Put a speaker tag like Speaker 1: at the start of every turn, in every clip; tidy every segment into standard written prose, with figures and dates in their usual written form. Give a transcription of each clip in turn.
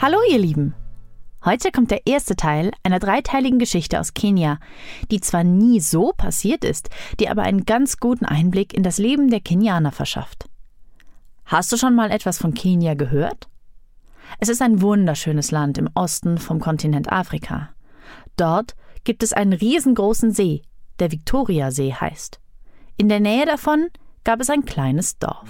Speaker 1: Hallo ihr Lieben! Heute kommt der erste Teil einer dreiteiligen Geschichte aus Kenia, die zwar nie so passiert ist, die aber einen ganz guten Einblick in das Leben der Kenianer verschafft. Hast du schon mal etwas von Kenia gehört? Es ist ein wunderschönes Land im Osten vom Kontinent Afrika. Dort gibt es einen riesengroßen See, der Victoria-See heißt. In der Nähe davon gab es ein kleines Dorf.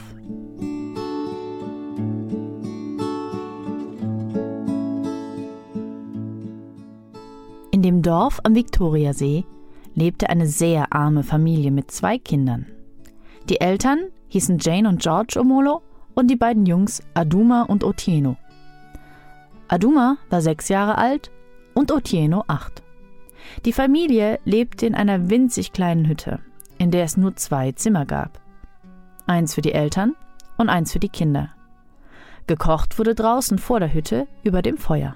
Speaker 1: In dem Dorf am Victoriasee lebte eine sehr arme Familie mit 2 Kindern. Die Eltern hießen Jane und George Omolo und die beiden Jungs Aduma und Otieno. Aduma war 6 Jahre alt und Otieno 8. Die Familie lebte in einer winzig kleinen Hütte, in der es nur 2 Zimmer gab. Eins für die Eltern und eins für die Kinder. Gekocht wurde draußen vor der Hütte über dem Feuer.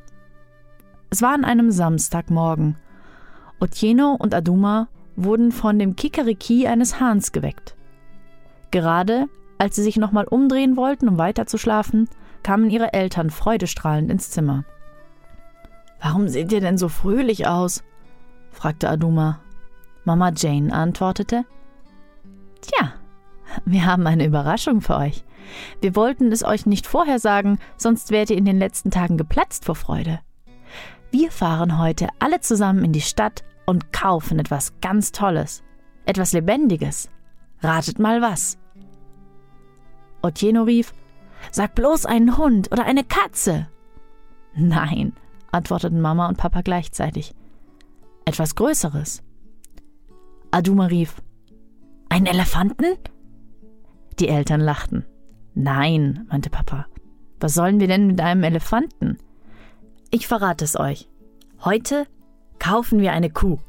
Speaker 1: Es war an einem Samstagmorgen. Otieno und Aduma wurden von dem Kikeriki eines Hahns geweckt. Gerade als sie sich nochmal umdrehen wollten, um weiterzuschlafen, kamen ihre Eltern freudestrahlend ins Zimmer. »Warum seht ihr denn so fröhlich aus?« fragte Aduma. Mama Jane antwortete, »Tja, wir haben eine Überraschung für euch. Wir wollten es euch nicht vorher sagen, sonst wärt ihr in den letzten Tagen geplatzt vor Freude. Wir fahren heute alle zusammen in die Stadt und kaufen etwas ganz Tolles, etwas Lebendiges. Ratet mal was.« Otieno rief, »Sag bloß einen Hund oder eine Katze.« »Nein«, antworteten Mama und Papa gleichzeitig. »Etwas Größeres.« Aduma rief, »Einen Elefanten?« Die Eltern lachten. »Nein«, meinte Papa. »Was sollen wir denn mit einem Elefanten?« »Ich verrate es euch. Heute kaufen wir eine Kuh.«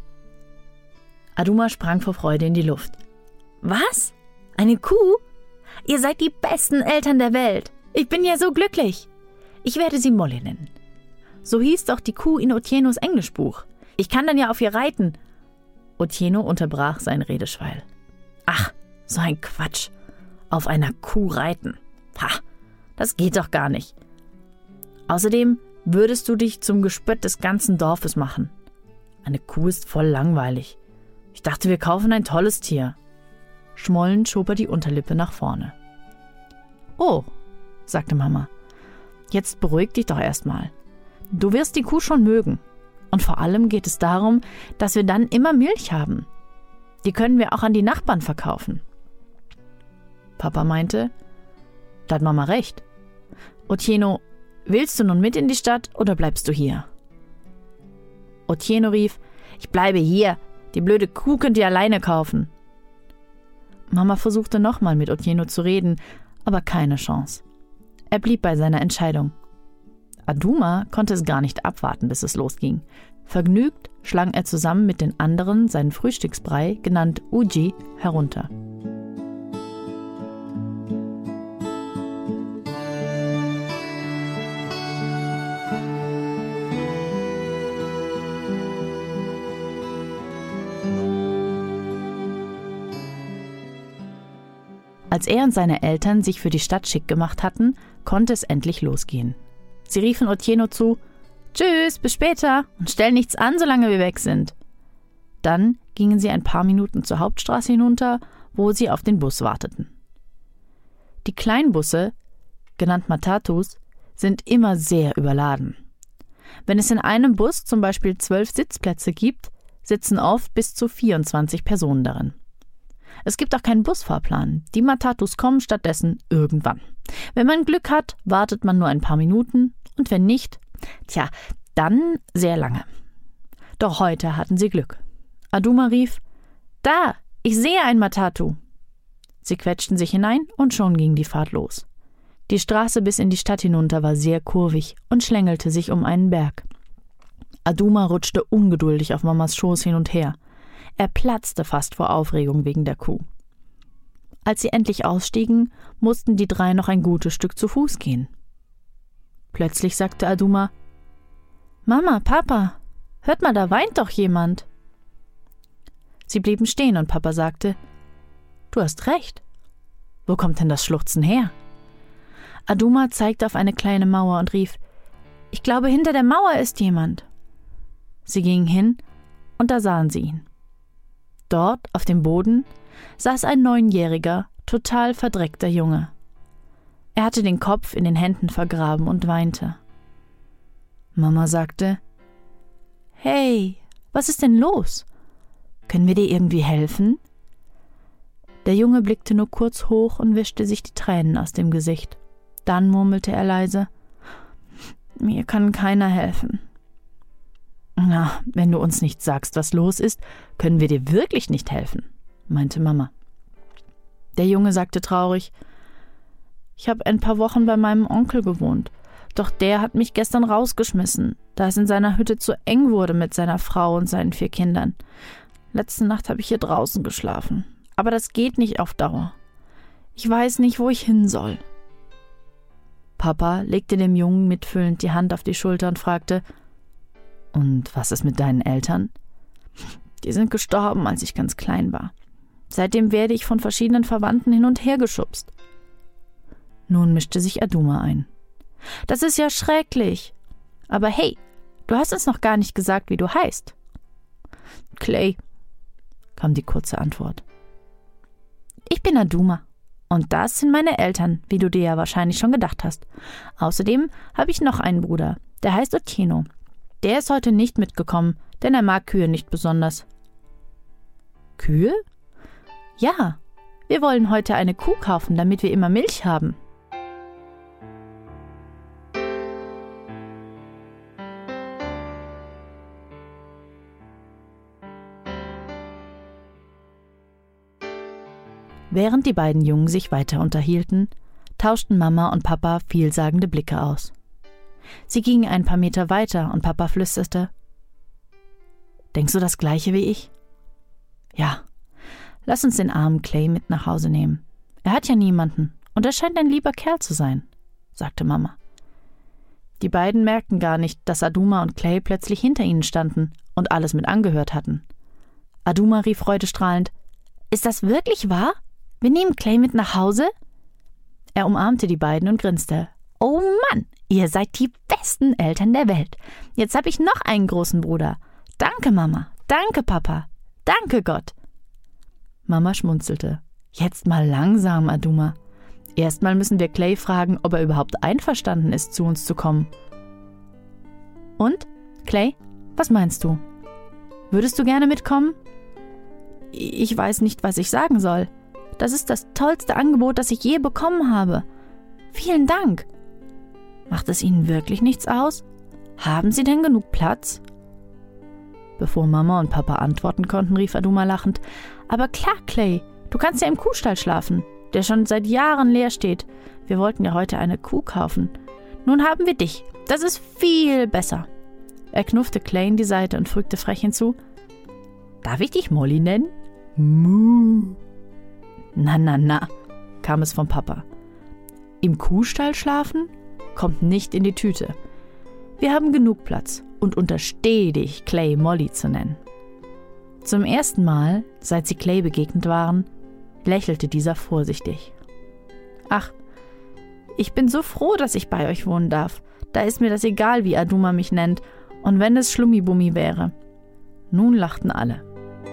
Speaker 1: Aduma sprang vor Freude in die Luft. »Was? Eine Kuh? Ihr seid die besten Eltern der Welt. Ich bin ja so glücklich. Ich werde sie Molly nennen. So hieß doch die Kuh in Otienos Englischbuch. Ich kann dann ja auf ihr reiten.« Otieno unterbrach seinen Redeschwall. »Ach, so ein Quatsch. Auf einer Kuh reiten. Ha, das geht doch gar nicht. Außerdem würdest du dich zum Gespött des ganzen Dorfes machen. Eine Kuh ist voll langweilig. Ich dachte, wir kaufen ein tolles Tier.« Schmollend schob er die Unterlippe nach vorne. »Oh«, sagte Mama, »jetzt beruhig dich doch erstmal. Du wirst die Kuh schon mögen. Und vor allem geht es darum, dass wir dann immer Milch haben. Die können wir auch an die Nachbarn verkaufen.« Papa meinte, da hat Mama recht. »Otieno, willst du nun mit in die Stadt oder bleibst du hier?« Otieno rief, »Ich bleibe hier. Die blöde Kuh könnt ihr alleine kaufen.« Mama versuchte nochmal mit Otieno zu reden, aber keine Chance. Er blieb bei seiner Entscheidung. Aduma konnte es gar nicht abwarten, bis es losging. Vergnügt schlang er zusammen mit den anderen seinen Frühstücksbrei, genannt Uji, herunter. Als er und seine Eltern sich für die Stadt schick gemacht hatten, konnte es endlich losgehen. Sie riefen Otieno zu, »Tschüss, bis später und stell nichts an, solange wir weg sind.« Dann gingen sie ein paar Minuten zur Hauptstraße hinunter, wo sie auf den Bus warteten. Die Kleinbusse, genannt Matatus, sind immer sehr überladen. Wenn es in einem Bus zum Beispiel 12 Sitzplätze gibt, sitzen oft bis zu 24 Personen darin. Es gibt auch keinen Busfahrplan. Die Matatus kommen stattdessen irgendwann. Wenn man Glück hat, wartet man nur ein paar Minuten und wenn nicht, dann sehr lange. Doch heute hatten sie Glück. Aduma rief, »Da, ich sehe ein Matatu.« Sie quetschten sich hinein und schon ging die Fahrt los. Die Straße bis in die Stadt hinunter war sehr kurvig und schlängelte sich um einen Berg. Aduma rutschte ungeduldig auf Mamas Schoß hin und her. Er platzte fast vor Aufregung wegen der Kuh. Als sie endlich ausstiegen, mussten die 3 noch ein gutes Stück zu Fuß gehen. Plötzlich sagte Aduma, »Mama, Papa, hört mal, da weint doch jemand.« Sie blieben stehen und Papa sagte, »Du hast recht. Wo kommt denn das Schluchzen her?« Aduma zeigte auf eine kleine Mauer und rief, Ich glaube, hinter der Mauer ist jemand. Sie gingen hin und da sahen sie ihn. Dort, auf dem Boden, saß ein 9-jähriger, total verdreckter Junge. Er hatte den Kopf in den Händen vergraben und weinte. Mama sagte: »Hey, was ist denn los? Können wir dir irgendwie helfen?« Der Junge blickte nur kurz hoch und wischte sich die Tränen aus dem Gesicht. Dann murmelte er leise: »Mir kann keiner helfen.« »Na, wenn du uns nicht sagst, was los ist, können wir dir wirklich nicht helfen«, meinte Mama. Der Junge sagte traurig: »Ich habe ein paar Wochen bei meinem Onkel gewohnt, doch der hat mich gestern rausgeschmissen, da es in seiner Hütte zu eng wurde mit seiner Frau und seinen 4 Kindern. Letzte Nacht habe ich hier draußen geschlafen, aber das geht nicht auf Dauer. Ich weiß nicht, wo ich hin soll.« Papa legte dem Jungen mitfühlend die Hand auf die Schulter und fragte: »Und was ist mit deinen Eltern?« »Die sind gestorben, als ich ganz klein war. Seitdem werde ich von verschiedenen Verwandten hin und her geschubst.« Nun mischte sich Aduma ein. »Das ist ja schrecklich. Aber hey, du hast uns noch gar nicht gesagt, wie du heißt.« »Clay«, kam die kurze Antwort. »Ich bin Aduma. Und das sind meine Eltern, wie du dir ja wahrscheinlich schon gedacht hast. Außerdem habe ich noch einen Bruder, der heißt Otieno. Der ist heute nicht mitgekommen, denn er mag Kühe nicht besonders.« »Kühe?« »Ja, wir wollen heute eine Kuh kaufen, damit wir immer Milch haben.« Während die beiden Jungen sich weiter unterhielten, tauschten Mama und Papa vielsagende Blicke aus. Sie gingen ein paar Meter weiter und Papa flüsterte: »Denkst du das Gleiche wie ich?« »Ja, lass uns den armen Clay mit nach Hause nehmen. Er hat ja niemanden und er scheint ein lieber Kerl zu sein«, sagte Mama. Die beiden merkten gar nicht, dass Aduma und Clay plötzlich hinter ihnen standen und alles mit angehört hatten. Aduma rief freudestrahlend: »Ist das wirklich wahr? Wir nehmen Clay mit nach Hause?« Er umarmte die beiden und grinste. »Oh Mann, ihr seid die besten Eltern der Welt. Jetzt habe ich noch einen großen Bruder. Danke, Mama. Danke, Papa. Danke, Gott.« Mama schmunzelte. »Jetzt mal langsam, Aduma. Erstmal müssen wir Clay fragen, ob er überhaupt einverstanden ist, zu uns zu kommen.« »Und, Clay, was meinst du? Würdest du gerne mitkommen?« »Ich weiß nicht, was ich sagen soll. Das ist das tollste Angebot, das ich je bekommen habe. Vielen Dank.« »Macht es Ihnen wirklich nichts aus? Haben Sie denn genug Platz?« Bevor Mama und Papa antworten konnten, rief Aduma lachend: »Aber klar, Clay, du kannst ja im Kuhstall schlafen, der schon seit Jahren leer steht. Wir wollten ja heute eine Kuh kaufen. Nun haben wir dich. Das ist viel besser.« Er knuffte Clay in die Seite und fügte frech hinzu: »Darf ich dich Molly nennen?« »Muh.« Na, kam es vom Papa. »Im Kuhstall schlafen? Kommt nicht in die Tüte. Wir haben genug Platz und untersteh dich, Clay Molly zu nennen.« Zum ersten Mal, seit sie Clay begegnet waren, lächelte dieser vorsichtig. »Ach, ich bin so froh, dass ich bei euch wohnen darf. Da ist mir das egal, wie Aduma mich nennt, und wenn es Schlummibummi wäre.« Nun lachten alle.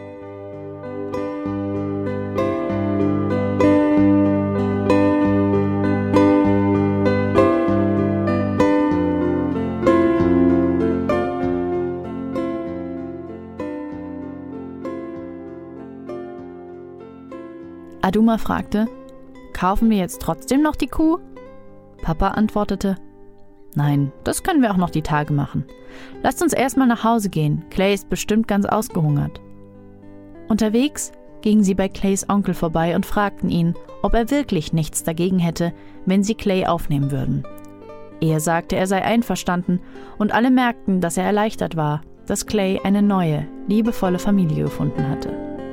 Speaker 1: Aduma fragte: »Kaufen wir jetzt trotzdem noch die Kuh?« Papa antwortete: »Nein, das können wir auch noch die Tage machen. Lasst uns erstmal nach Hause gehen. Clay ist bestimmt ganz ausgehungert.« Unterwegs gingen sie bei Clays Onkel vorbei und fragten ihn, ob er wirklich nichts dagegen hätte, wenn sie Clay aufnehmen würden. Er sagte, er sei einverstanden, und alle merkten, dass er erleichtert war, dass Clay eine neue, liebevolle Familie gefunden hatte.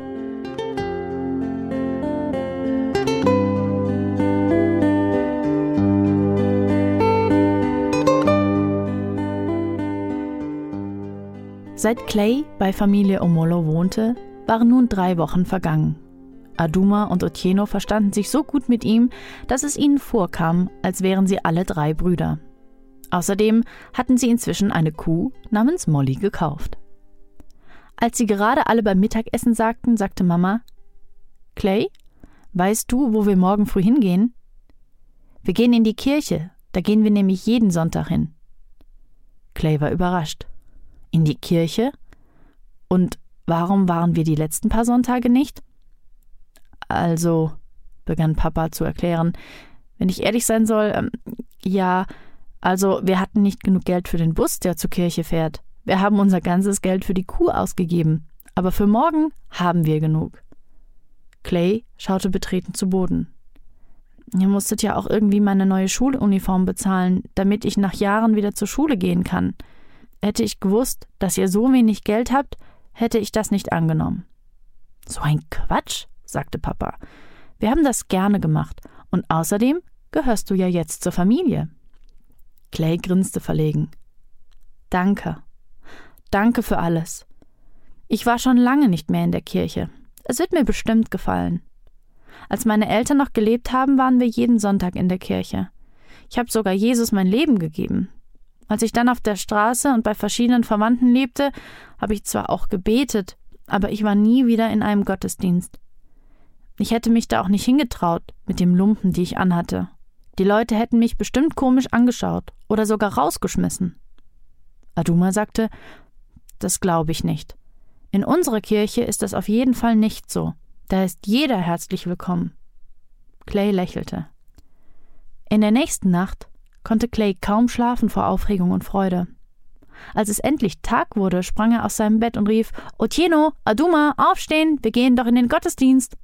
Speaker 1: Seit Clay bei Familie Omolo wohnte, waren nun 3 Wochen vergangen. Aduma und Otieno verstanden sich so gut mit ihm, dass es ihnen vorkam, als wären sie alle 3 Brüder. Außerdem hatten sie inzwischen eine Kuh namens Molly gekauft. Als sie gerade alle beim Mittagessen sagte Mama: »Clay, weißt du, wo wir morgen früh hingehen?« »Wir gehen in die Kirche, da gehen wir nämlich jeden Sonntag hin.« Clay war überrascht. »In die Kirche? Und warum waren wir die letzten paar Sonntage nicht?« »Also«, begann Papa zu erklären, »wenn ich ehrlich sein soll, wir hatten nicht genug Geld für den Bus, der zur Kirche fährt. Wir haben unser ganzes Geld für die Kuh ausgegeben, aber für morgen haben wir genug.« Clay schaute betreten zu Boden. »Ihr musstet ja auch irgendwie meine neue Schuluniform bezahlen, damit ich nach Jahren wieder zur Schule gehen kann. Hätte ich gewusst, dass ihr so wenig Geld habt, hätte ich das nicht angenommen.« »So ein Quatsch«, sagte Papa. »Wir haben das gerne gemacht und außerdem gehörst du ja jetzt zur Familie.« Clay grinste verlegen. »Danke. Danke für alles. Ich war schon lange nicht mehr in der Kirche. Es wird mir bestimmt gefallen. Als meine Eltern noch gelebt haben, waren wir jeden Sonntag in der Kirche. Ich habe sogar Jesus mein Leben gegeben. Als ich dann auf der Straße und bei verschiedenen Verwandten lebte, habe ich zwar auch gebetet, aber ich war nie wieder in einem Gottesdienst. Ich hätte mich da auch nicht hingetraut mit dem Lumpen, die ich anhatte. Die Leute hätten mich bestimmt komisch angeschaut oder sogar rausgeschmissen.« Aduma sagte: »Das glaube ich nicht. In unserer Kirche ist das auf jeden Fall nicht so. Da ist jeder herzlich willkommen.« Clay lächelte. In der nächsten Nacht konnte Clay kaum schlafen vor Aufregung und Freude. Als es endlich Tag wurde, sprang er aus seinem Bett und rief: »Otieno, Aduma, aufstehen, wir gehen doch in den Gottesdienst!«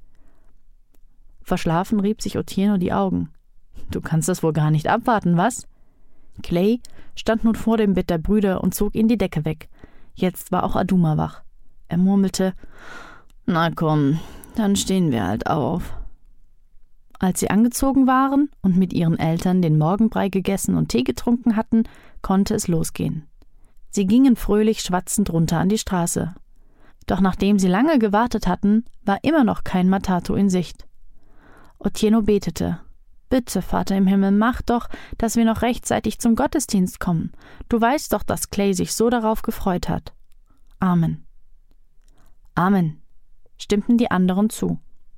Speaker 1: Verschlafen rieb sich Otieno die Augen. »Du kannst das wohl gar nicht abwarten, was?« Clay stand nun vor dem Bett der Brüder und zog ihnen die Decke weg. Jetzt war auch Aduma wach. Er murmelte: »Na komm, dann stehen wir halt auf.« Als sie angezogen waren und mit ihren Eltern den Morgenbrei gegessen und Tee getrunken hatten, konnte es losgehen. Sie gingen fröhlich schwatzend runter an die Straße. Doch nachdem sie lange gewartet hatten, war immer noch kein Matatu in Sicht. Otieno betete: »Bitte, Vater im Himmel, mach doch, dass wir noch rechtzeitig zum Gottesdienst kommen. Du weißt doch, dass Clay sich so darauf gefreut hat. Amen.« »Amen«, stimmten die anderen zu.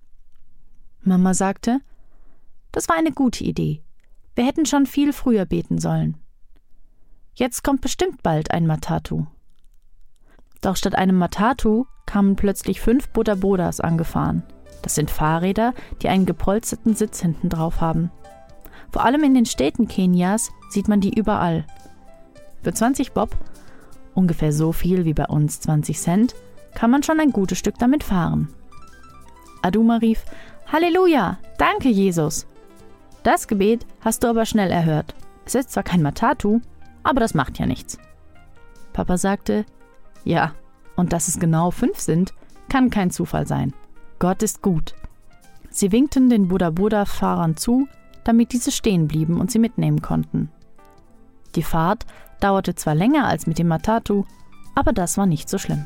Speaker 1: Mama sagte: »Das war eine gute Idee. Wir hätten schon viel früher beten sollen. Jetzt kommt bestimmt bald ein Matatu.« Doch statt einem Matatu kamen plötzlich 5 Bodabodas angefahren. Das sind Fahrräder, die einen gepolsterten Sitz hinten drauf haben. Vor allem in den Städten Kenias sieht man die überall. Für 20 Bob, ungefähr so viel wie bei uns 20 Cent, kann man schon ein gutes Stück damit fahren. Aduma rief: »Halleluja, danke Jesus!« Das Gebet hast du aber schnell erhört. Es ist zwar kein Matatu, aber das macht ja nichts. Papa sagte: »Ja, und dass es genau 5 sind, kann kein Zufall sein. Gott ist gut.« Sie winkten den Boda-Boda-Fahrern zu, damit diese stehen blieben und sie mitnehmen konnten. Die Fahrt dauerte zwar länger als mit dem Matatu, aber das war nicht so schlimm.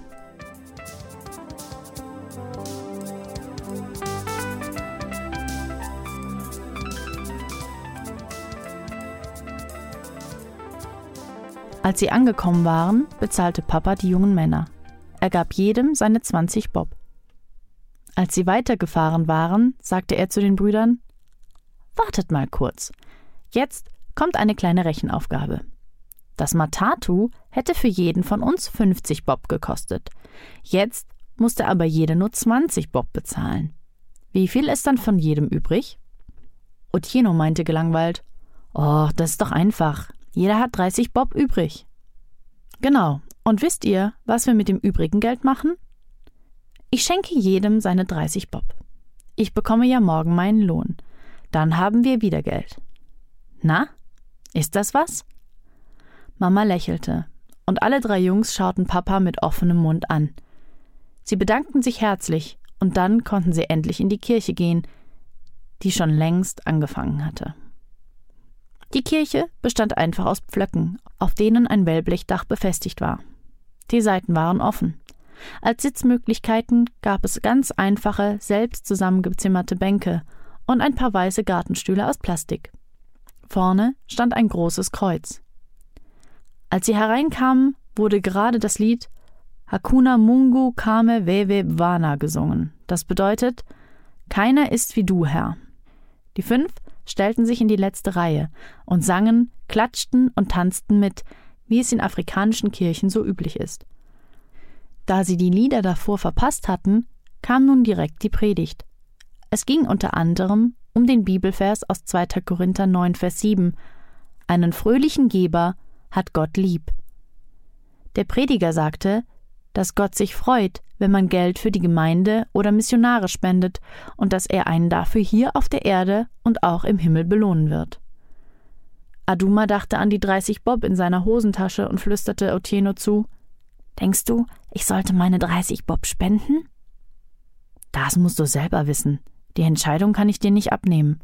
Speaker 1: Als sie angekommen waren, bezahlte Papa die jungen Männer. Er gab jedem seine 20 Bob. Als sie weitergefahren waren, sagte er zu den Brüdern: »Wartet mal kurz. Jetzt kommt eine kleine Rechenaufgabe. Das Matatu hätte für jeden von uns 50 Bob gekostet. Jetzt musste aber jeder nur 20 Bob bezahlen. Wie viel ist dann von jedem übrig?« Otieno meinte gelangweilt: »Oh, das ist doch einfach. Jeder hat 30 Bob übrig.« »Genau. Und wisst ihr, was wir mit dem übrigen Geld machen?« »Ich schenke jedem seine 30 Bob. Ich bekomme ja morgen meinen Lohn. Dann haben wir wieder Geld.« »Na, ist das was?« Mama lächelte, und alle 3 Jungs schauten Papa mit offenem Mund an. Sie bedankten sich herzlich, und dann konnten sie endlich in die Kirche gehen, die schon längst angefangen hatte. Die Kirche bestand einfach aus Pflöcken, auf denen ein Wellblechdach befestigt war. Die Seiten waren offen. Als Sitzmöglichkeiten gab es ganz einfache, selbst zusammengezimmerte Bänke und ein paar weiße Gartenstühle aus Plastik. Vorne stand ein großes Kreuz. Als sie hereinkamen, wurde gerade das Lied Hakuna Mungu Kame Wewe Bwana gesungen. Das bedeutet, keiner ist wie du, Herr. Die 5 stellten sich in die letzte Reihe und sangen, klatschten und tanzten mit, wie es in afrikanischen Kirchen so üblich ist. Da sie die Lieder davor verpasst hatten, kam nun direkt die Predigt. Es ging unter anderem um den Bibelvers aus 2. Korinther 9, Vers 7. Einen fröhlichen Geber hat Gott lieb. Der Prediger sagte, dass Gott sich freut, wenn man Geld für die Gemeinde oder Missionare spendet und dass er einen dafür hier auf der Erde und auch im Himmel belohnen wird. Aduma dachte an die 30 Bob in seiner Hosentasche und flüsterte Otieno zu: »Denkst du, ich sollte meine 30 Bob spenden?« »Das musst du selber wissen. Die Entscheidung kann ich dir nicht abnehmen.«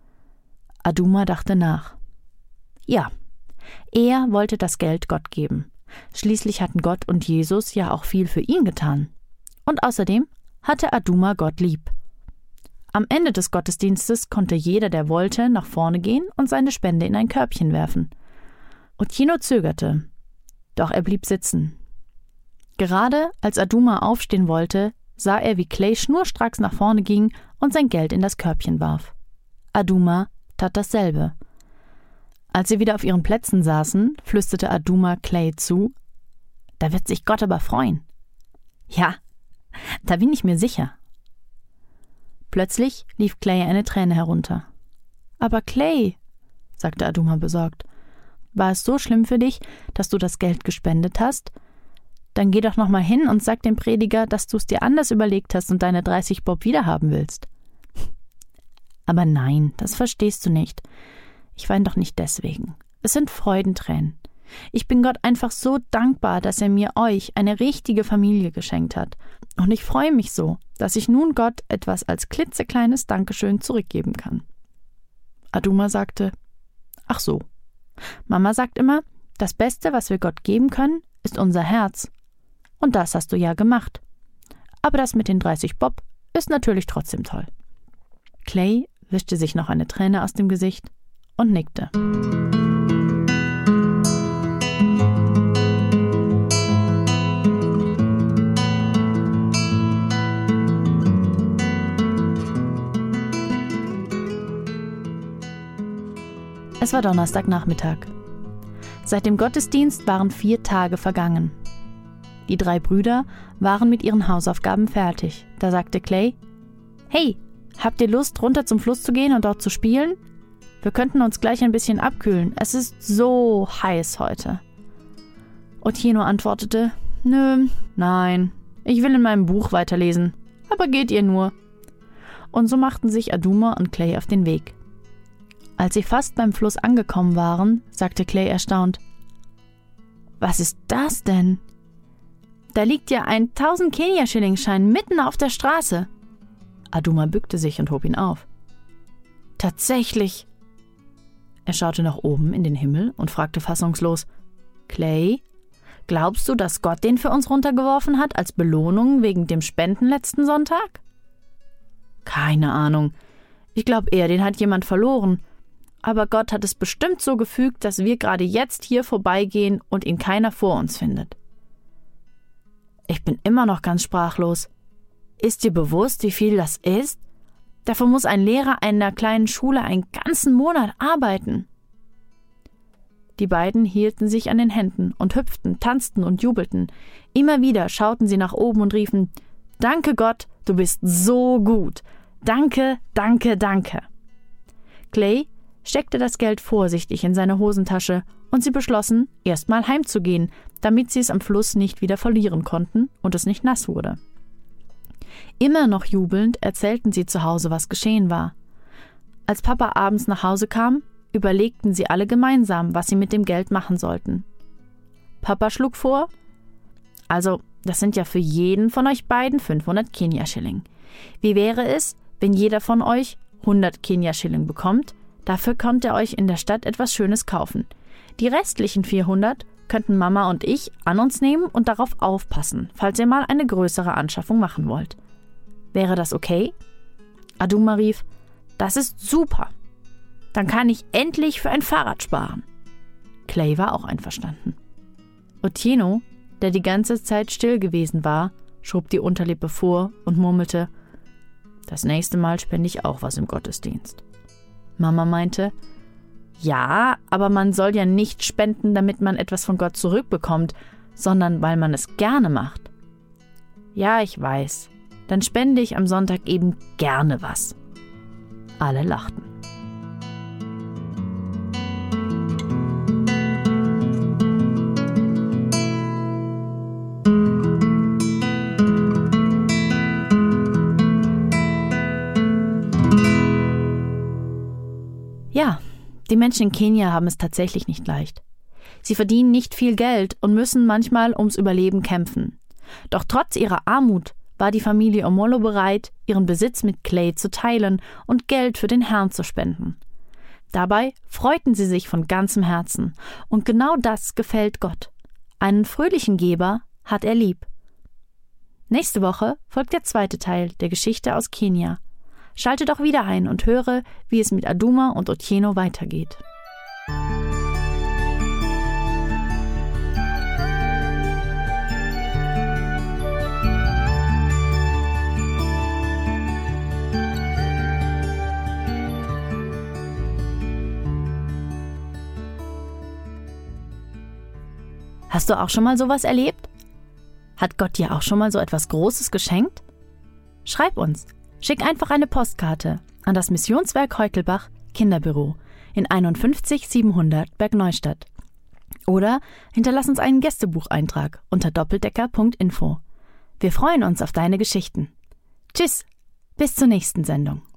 Speaker 1: Aduma dachte nach. Ja, er wollte das Geld Gott geben. Schließlich hatten Gott und Jesus ja auch viel für ihn getan. Und außerdem hatte Aduma Gott lieb. Am Ende des Gottesdienstes konnte jeder, der wollte, nach vorne gehen und seine Spende in ein Körbchen werfen. Otieno zögerte, doch er blieb sitzen. Gerade als Aduma aufstehen wollte, sah er, wie Clay schnurstracks nach vorne ging und sein Geld in das Körbchen warf. Aduma tat dasselbe. Als sie wieder auf ihren Plätzen saßen, flüsterte Aduma Clay zu: »Da wird sich Gott aber freuen.« »Ja, da bin ich mir sicher.« Plötzlich lief Clay eine Träne herunter. »Aber Clay«, sagte Aduma besorgt, »war es so schlimm für dich, dass du das Geld gespendet hast? Dann geh doch noch mal hin und sag dem Prediger, dass du es dir anders überlegt hast und deine 30 Bob wiederhaben willst.« »Aber nein, das verstehst du nicht. Ich weine doch nicht deswegen. Es sind Freudentränen. Ich bin Gott einfach so dankbar, dass er mir euch, eine richtige Familie, geschenkt hat. Und ich freue mich so, dass ich nun Gott etwas als klitzekleines Dankeschön zurückgeben kann.« Aduma sagte: »Ach so. Mama sagt immer, das Beste, was wir Gott geben können, ist unser Herz. Und das hast du ja gemacht. Aber das mit den 30 Bob ist natürlich trotzdem toll.« Clay wischte sich noch eine Träne aus dem Gesicht und nickte. Es war Donnerstagnachmittag. Seit dem Gottesdienst waren 4 Tage vergangen. Die 3 Brüder waren mit ihren Hausaufgaben fertig. Da sagte Clay: »Hey, habt ihr Lust, runter zum Fluss zu gehen und dort zu spielen? Wir könnten uns gleich ein bisschen abkühlen. Es ist so heiß heute.« Otieno antwortete: »Nö, nein, ich will in meinem Buch weiterlesen. Aber geht ihr nur?« Und so machten sich Aduma und Clay auf den Weg. Als sie fast beim Fluss angekommen waren, sagte Clay erstaunt: »Was ist das denn? Da liegt ja ein 1000-Kenia-Schilling-Schein mitten auf der Straße.« Aduma bückte sich und hob ihn auf. »Tatsächlich!« Er schaute nach oben in den Himmel und fragte fassungslos: »Clay, glaubst du, dass Gott den für uns runtergeworfen hat als Belohnung wegen dem Spenden letzten Sonntag?« »Keine Ahnung. Ich glaube eher, den hat jemand verloren. Aber Gott hat es bestimmt so gefügt, dass wir gerade jetzt hier vorbeigehen und ihn keiner vor uns findet.« Ich bin immer noch ganz sprachlos. Ist dir bewusst, wie viel das ist? Dafür muss ein Lehrer einer kleinen Schule einen ganzen Monat arbeiten. Die beiden hielten sich an den Händen und hüpften, tanzten und jubelten. Immer wieder schauten sie nach oben und riefen: »Danke Gott, du bist so gut. Danke, danke, danke.« Clay steckte das Geld vorsichtig in seine Hosentasche und sie beschlossen, erstmal heimzugehen, damit sie es am Fluss nicht wieder verlieren konnten und es nicht nass wurde. Immer noch jubelnd erzählten sie zu Hause, was geschehen war. Als Papa abends nach Hause kam, überlegten sie alle gemeinsam, was sie mit dem Geld machen sollten. Papa schlug vor: »Also, das sind ja für jeden von euch beiden 500 Kenia-Schilling. Wie wäre es, wenn jeder von euch 100 Kenia-Schilling bekommt? Dafür könnt ihr euch in der Stadt etwas Schönes kaufen. Die restlichen 400 könnten Mama und ich an uns nehmen und darauf aufpassen, falls ihr mal eine größere Anschaffung machen wollt. Wäre das okay?« Aduma rief: »Das ist super. Dann kann ich endlich für ein Fahrrad sparen.« Clay war auch einverstanden. Otieno, der die ganze Zeit still gewesen war, schob die Unterlippe vor und murmelte: »Das nächste Mal spende ich auch was im Gottesdienst.« Mama meinte: »Ja, aber man soll ja nicht spenden, damit man etwas von Gott zurückbekommt, sondern weil man es gerne macht.« »Ja, ich weiß. Dann spende ich am Sonntag eben gerne was.« Alle lachten. Ja, die Menschen in Kenia haben es tatsächlich nicht leicht. Sie verdienen nicht viel Geld und müssen manchmal ums Überleben kämpfen. Doch trotz ihrer Armut war die Familie Omolo bereit, ihren Besitz mit Clay zu teilen und Geld für den Herrn zu spenden. Dabei freuten sie sich von ganzem Herzen, und genau das gefällt Gott. Einen fröhlichen Geber hat er lieb. Nächste Woche folgt der zweite Teil der Geschichte aus Kenia. Schalte doch wieder ein und höre, wie es mit Aduma und Otieno weitergeht. Hast du auch schon mal sowas erlebt? Hat Gott dir auch schon mal so etwas Großes geschenkt? Schreib uns. Schick einfach eine Postkarte an das Missionswerk Heukelbach, Kinderbüro in 51 700 Bergneustadt. Oder hinterlass uns einen Gästebucheintrag unter doppeldecker.info. Wir freuen uns auf deine Geschichten. Tschüss, bis zur nächsten Sendung.